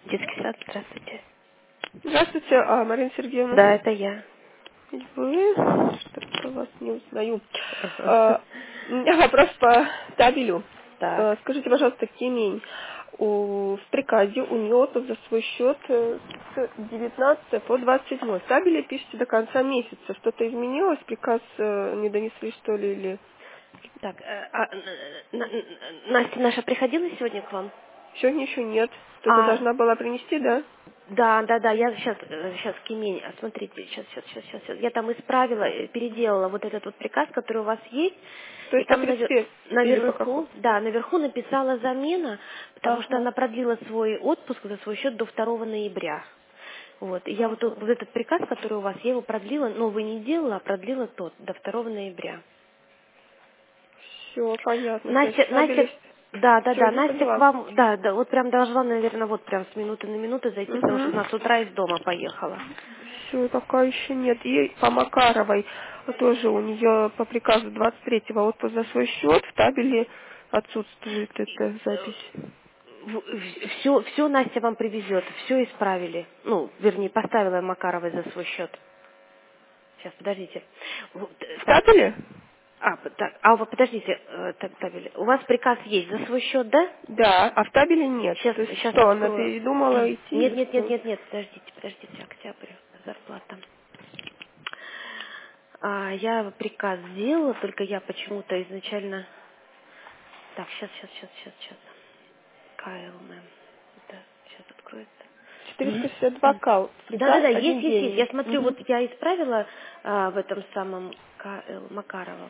Детский сад, здравствуйте. Здравствуйте, Марина Сергеевна. Да, это я. Вы? Что-то вас не узнаю. У меня вопрос по табелю. Так, Скажите, пожалуйста, Кемень, в приказе у нее отпуск за свой счет с 19 по 27. В табеле пишете до конца месяца. Что-то изменилось? Приказ не донесли, что ли, или... так, Настя наша приходила сегодня к вам? Сегодня еще нет. Кто-то должна была принести, да? Да, я сейчас Кемень, смотрите, сейчас. Я там исправила, переделала вот этот вот приказ, который у вас есть, То и есть по там 31 или по какому? наверху написала замена, потому что Ага. она продлила свой отпуск за свой счет до 2 ноября. Вот, и я вот, Ага. вот этот приказ, который у вас, я его продлила, новый не делала, а продлила тот, до 2 ноября. Все понятно. То есть Настя, табели да, сегодня Настя к поняла. вам, да, вот прям должна, наверное, вот прям с минуты на минуту зайти, потому что Угу. она с утра из дома поехала. Все, пока еще нет. И по Макаровой тоже у нее по приказу 23-го отпуск за свой счет в табеле отсутствует эта запись. Все Настя вам привезет, все исправили. Ну, вернее, поставила Макаровой за свой счет. Сейчас, подождите. В Так, табеле? подождите, так, табель. У вас приказ есть за свой счет, да? Да, а в табеле нет. Сейчас, То есть сейчас что, она открою. передумала идти Нет, или нет, нет, что? нет, нет, подождите, октябрь, зарплата. Я приказ сделала, только я почему-то изначально... Так, сейчас. КЛМ. Да, сейчас откроется. 462 кал. Приказ Да, один есть. день. Я смотрю, Угу. вот я исправила в этом самом Макарова.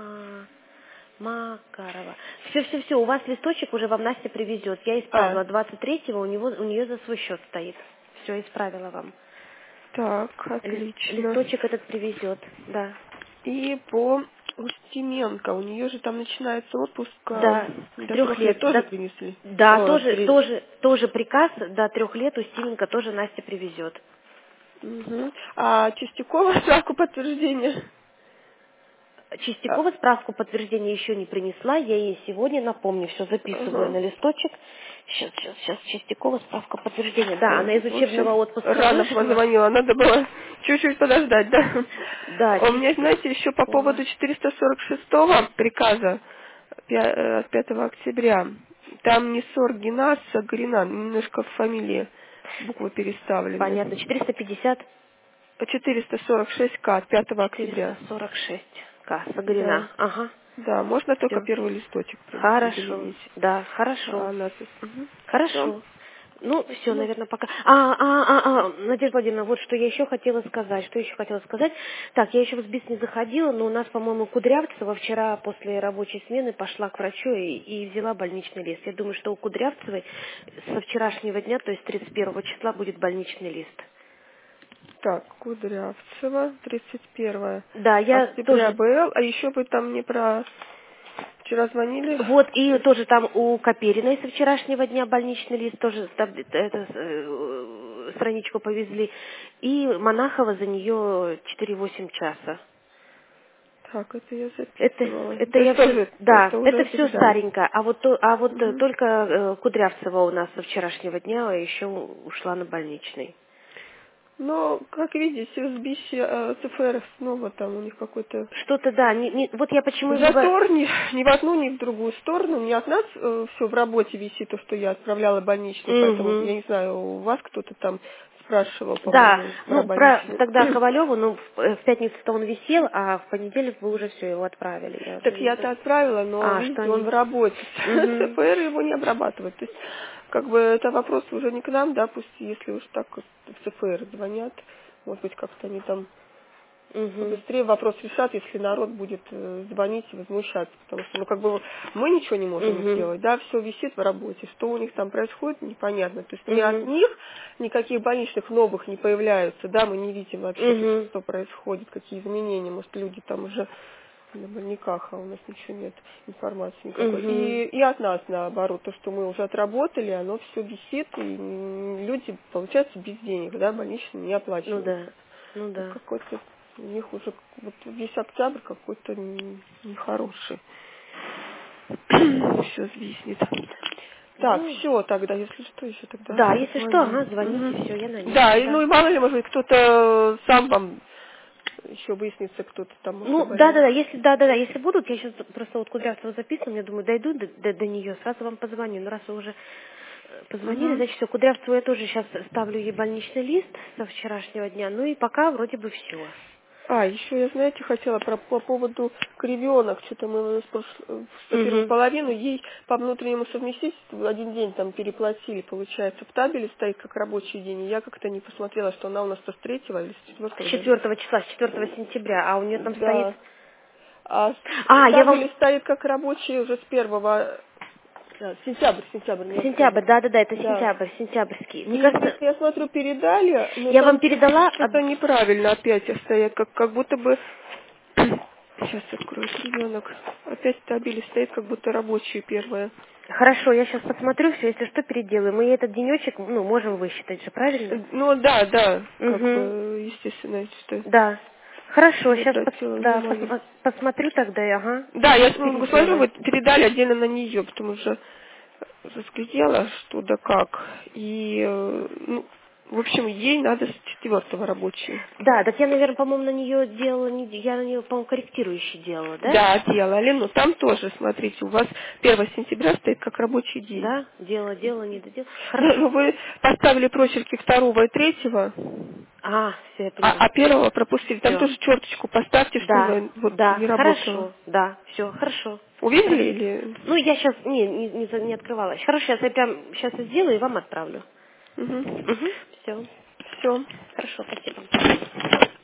Макарова. Все, у вас листочек уже вам Настя привезет. Я А, исправила 23-го, у нее за свой счет стоит. Все, исправила вам. так, отлично. Листочек этот привезет, да. И по Устименко, у нее же там начинается отпуск Да, с до 3 трех лет, лет. тоже принесли? Да, О, тоже приказ до 3 лет Устименко тоже Настя привезет. Мгм. А Чистякова справку подтверждения? А, Чистякова справку подтверждения еще не принесла, я ей сегодня напомню, все записываю ага. на листочек. Сейчас, Чистякова справка подтверждения. Да, она из В общем, учебного отпуска рано вышла. позвонила, надо было чуть-чуть подождать, да? Да, У меня, знаете, еще по Чистякова. поводу 446-го приказа от 5 октября. Там не Соргина, а Грина, немножко в фамилии буквы переставлены. Понятно, 450, 446К от 5 октября. 446. Сагрина. Да. Ага, Да, можно только все. первый листочек Хорошо, заменить. да, хорошо. А она... Все. Хорошо. Ну, все, Ну, наверное, пока. Надежда Владимировна, вот что я еще хотела сказать. Так, я еще в СБИС не заходила, но у нас, по-моему, Кудрявцева вчера после рабочей смены пошла к врачу и взяла больничный лист. Я думаю, что у Кудрявцевой со вчерашнего дня, то есть 31 числа, будет больничный лист. так, Кудрявцева, 31 Да, я октября тоже. БЛ. А еще вы там мне про... Вчера звонили? Вот, и тоже там у Капериной со вчерашнего дня больничный лист, тоже страничку повезли. И Монахова за нее 4-8 часа. Так, это я Это, записывала. это То я есть все, тоже, да, это уже это все отгружали. старенькое. Мгм. Только Кудрявцева у нас со вчерашнего дня еще ушла на больничный. Но, как видите, в СБИСе ЦФР снова там у них какой-то Что-то, да, вот я почему и говорю. затор ни в одну, ни в другую сторону. Не от нас все в работе висит, то, что я отправляла больничный, поэтому, я Мгм. не знаю, у вас кто-то там спрашивал, Да, по-моему, про ну, про больничный. тогда Ковалеву, ну, в пятницу-то он висел, а в понедельник вы уже все его отправили. Я уже Так не я-то знаю. отправила, но, Что видите, он они? в работе. Угу. ЦФР его не обрабатывает. То есть, как бы, это вопрос уже не к нам, да, пусть, если уж так вот в ЦФР звонят, может быть, как-то они там Угу. побыстрее вопрос решат, если народ будет звонить и возмущаться, потому что, ну, как бы, мы ничего не можем Угу. сделать, да, все висит в работе, что у них там происходит, непонятно, то есть ни от Угу. них никаких больничных новых не появляются, да, мы не видим вообще, то есть, Угу. что происходит, какие изменения, может, люди там уже на больниках, а у нас ничего нет, информации никакой. Угу. И от нас, наоборот, то, что мы уже отработали, оно все висит, и люди, получается, без денег, да, больничные не Ну да. оплачиваются. Ну Ну, да. какой-то у них уже вот весь октябрь какой-то нехороший. Все звиснет. Так, Ну, все тогда, если что, еще тогда да, если что, звоню. ага, звоните, Мгм. все, я на ней. Да, и, ну Да. и мало ли, может быть, кто-то сам вам еще выяснится, кто-то там Ну, заболел. да, если будут, я сейчас просто вот Кудрявцева записываю, я думаю, дойду до нее, сразу вам позвоню. Ну, раз вы уже позвонили, Мгм. значит, все, Кудрявцеву я тоже сейчас ставлю ей больничный лист со вчерашнего дня, ну и пока вроде бы все. А, еще я, знаете, хотела по поводу кривенок. Что-то мы в первую Угу. половину ей по внутреннему совместительству один день там переплатили, получается. В табеле стоит как рабочий день. И я как-то не посмотрела, что она у нас-то с 3-го или с 4-го С даже. 4 числа, с 4 сентября, а у нее там стоит... Да. А в А, я вам... табеле стоит как рабочий уже с 1-го. Сентябрь, не октябрь. Сентябрь, да, это Да. сентябрь, сентябрьский. Мне И кажется, просто я смотрю, передали, но я там вам передала... что-то неправильно опять стоят, как будто бы... Сейчас открою ребенок. Опять в табеле стоит, как будто рабочие первое. Хорошо, я сейчас посмотрю все, если что, переделаю. Мы этот денечек, ну, можем высчитать же, правильно? Ну да, как Угу. бы, естественно, что Да. Хорошо, не сейчас обратила внимания. посмотрю тогда, и ага, Да, я смотрю, переделаю. вы передали отдельно на нее, потому что разглядела, что да как. И, ну, в общем, ей надо с 4-го рабочий. Да, так я, наверное, по-моему, на нее делала, я на нее, по-моему, корректирующий делала, да? Да, делали, но там тоже, смотрите, у вас 1 сентября стоит как рабочий день. Да, делала, не доделала. Ну, Хорошо. вы поставили прочерки 2-го и 3-го, Все, я поняла. а 1-го пропустили. Там Все. тоже черточку поставьте, что Да, она вот да, не работала. хорошо, да, все, хорошо. Увидели Хорошо. или... Ну, я сейчас не открывала. Хорошо, сейчас я прям сейчас сделаю и вам отправлю. Угу. Угу, все. Все. Хорошо, спасибо.